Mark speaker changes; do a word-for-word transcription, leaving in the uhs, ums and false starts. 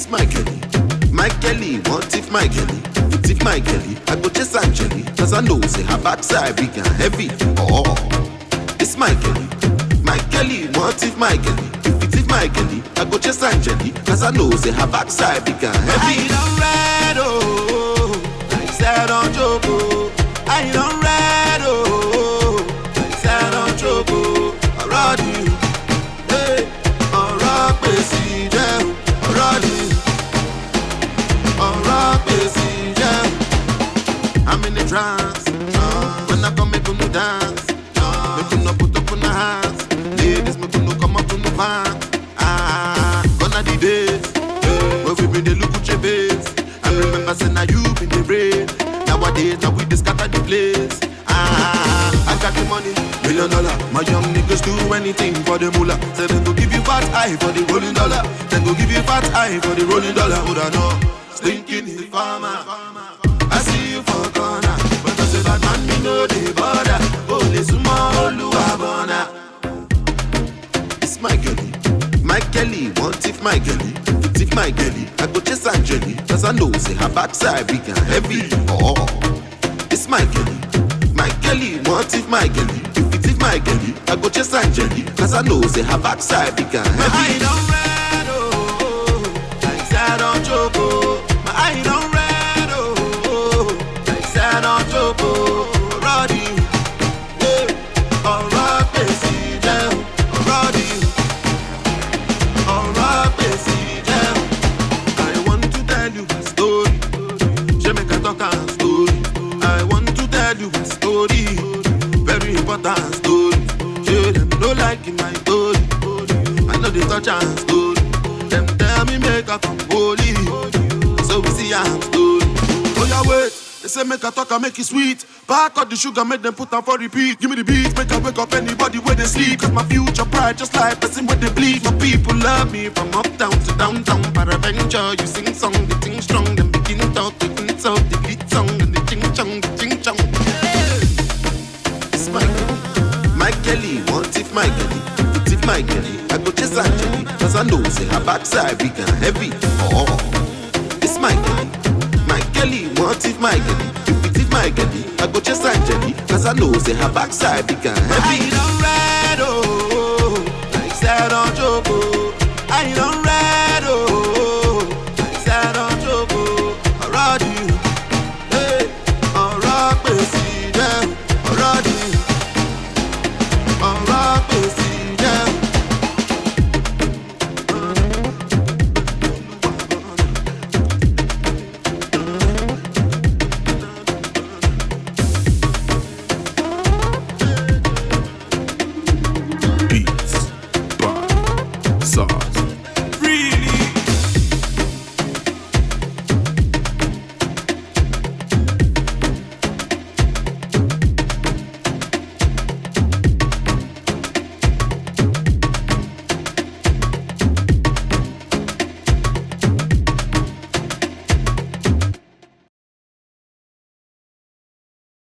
Speaker 1: It's my Kelly, my Kelly. What if my Kelly? What if my Kelly? I go chase Angeli, cause I know say her backside big and heavy. Oh, it's my Kelly, my Kelly. What if my Kelly? If it's my Kelly, I go chase Angeli, cause I know say her backside big and heavy. I don't ride, oh, I said on joke, oh. I don't ride, oh, I said on joke, oh. I ride you, hey, I rock busy, yeah, I ride you, I rock busy, yeah. I'm in the trance, uh, when I come make you dance, uh, make you no put up on the hands, ladies make you no come up to the pants. Ah, gonna the days, yeah, when we been the look at your face. I remember saying now you been the brain. Nowadays now we just scatter the place. Ah, I got the money, million dollar. My young niggas do anything for the moolah. Say then go give you fat eye for the rolling dollar. Then go give you fat eye for the rolling dollar. Would I know? Stinking the farmer. I see you for corner, but I say that man me know the border. Holy small luabona. It's my Kelly, my Kelly. What if my Kelly? What if my Kelly? I go chase Angeli, cause I know say her backside big and heavy. Oh, it's my Kelly, my Kelly. What if my Kelly? If it is my Kelly, I go chase Angeli, cause I know say her backside big and heavy. My eye don't red, oh, like sad on choco. My eye don't red, oh, like sad on choco. Roddy, yeah, all right, busy, yeah, Roddy, all right, busy, yeah. I want to tell you a story. Je make a talk a story. I want to tell you a story, very important story. Show them no like in my story. I know they touch and story. Them tell me make a come holy, so we see I'm story. Oh yeah, wait. They say make a talk and make it sweet. Back up the sugar, make them put on for repeat. Give me the beat, make I wake up anybody where they sleep. Cause my future bright, just like person where they bleed. My people love me from uptown to downtown. Paraventure, you sing song, the ting strong. Then begin talk, the hits out, the beat song. And the ching chong, the ching chong. It's my Kelly, my Kelly. What if my Kelly? What if my Kelly? I go chase Angeli, cause I know say her backside big and heavy. Oh, it's my Kelly, my Kelly. What if my Kelly? If it is my Kelly, I go chase Angeli, cause I know say her backside big and heavy.